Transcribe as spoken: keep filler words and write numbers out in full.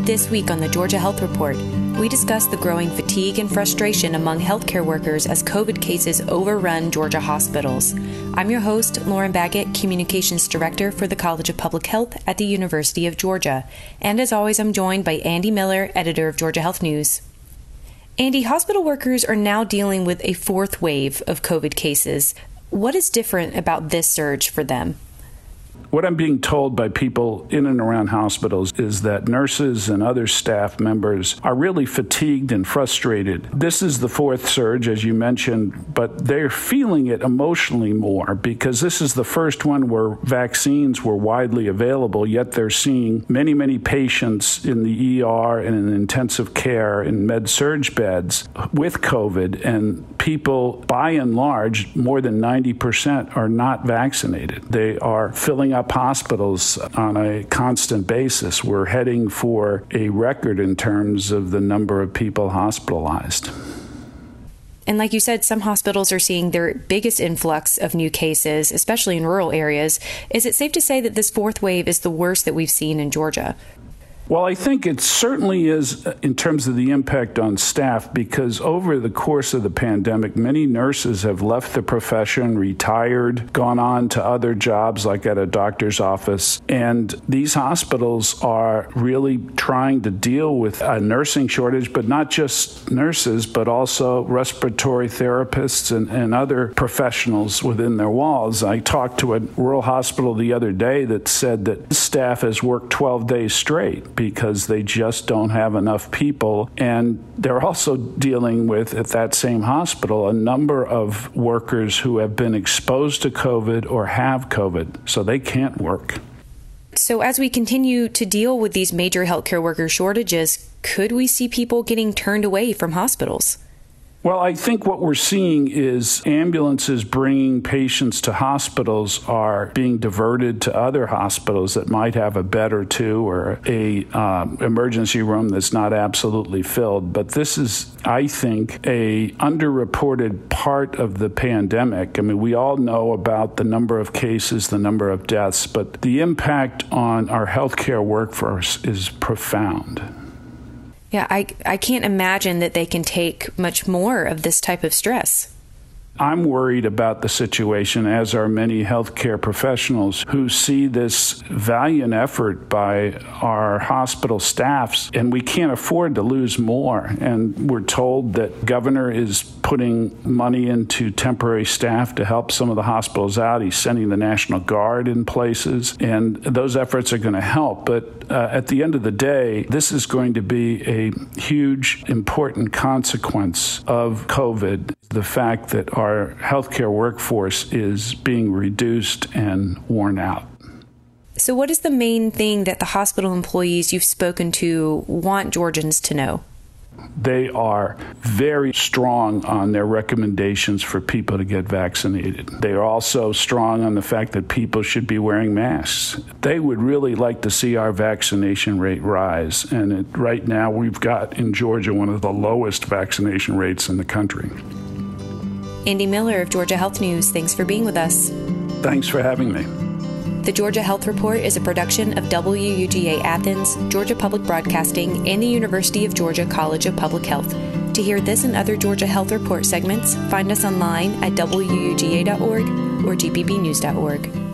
This week on the Georgia Health Report, we discuss the growing fatigue and frustration among healthcare workers as COVID cases overrun Georgia hospitals. I'm your host, Lauren Baggett, Communications Director for the College of Public Health at the University of Georgia. And as always, I'm joined by Andy Miller, editor of Georgia Health News. Andy, hospital workers are now dealing with a fourth wave of COVID cases. What is different about this surge for them? What I'm being told by people in and around hospitals is that nurses and other staff members are really fatigued and frustrated. This is the fourth surge, as you mentioned, but they're feeling it emotionally more because this is the first one where vaccines were widely available, yet they're seeing many, many patients in the E R and in intensive care and med-surg beds with COVID, and people, by and large, more than ninety percent are not vaccinated. They are filling up hospitals on a constant basis. We're heading for a record in terms of the number of people hospitalized. And like you said, some hospitals are seeing their biggest influx of new cases, especially in rural areas. Is it safe to say that this fourth wave is the worst that we've seen in Georgia? Well, I think it certainly is in terms of the impact on staff, because over the course of the pandemic, many nurses have left the profession, retired, gone on to other jobs like at a doctor's office. And these hospitals are really trying to deal with a nursing shortage, but not just nurses, but also respiratory therapists and, and other professionals within their walls. I talked to a rural hospital the other day that said that staff has worked twelve days straight because they just don't have enough people. And they're also dealing with, at that same hospital, a number of workers who have been exposed to COVID or have COVID, so they can't work. So as we continue to deal with these major healthcare worker shortages, could we see people getting turned away from hospitals? Well, I think what we're seeing is ambulances bringing patients to hospitals are being diverted to other hospitals that might have a bed or two or a um, emergency room that's not absolutely filled. But this is, I think, a underreported part of the pandemic. I mean, we all know about the number of cases, the number of deaths, but the impact on our healthcare workforce is profound. Yeah, I, I can't imagine that they can take much more of this type of stress. I'm worried about the situation, as are many healthcare professionals who see this valiant effort by our hospital staffs, and we can't afford to lose more. And we're told that governor is putting money into temporary staff to help some of the hospitals out. He's sending the National Guard in places, and those efforts are going to help. But uh, at the end of the day, this is going to be a huge, important consequence of COVID, the fact that our Our healthcare workforce is being reduced and worn out. So what is the main thing that the hospital employees you've spoken to want Georgians to know? They are very strong on their recommendations for people to get vaccinated. They are also strong on the fact that people should be wearing masks. They would really like to see our vaccination rate rise. And it, right now, we've got in Georgia one of the lowest vaccination rates in the country. Andy Miller of Georgia Health News, thanks for being with us. Thanks for having me. The Georgia Health Report is a production of W U G A Athens, Georgia Public Broadcasting, and the University of Georgia College of Public Health. To hear this and other Georgia Health Report segments, find us online at W U G A dot org or G P B news dot org.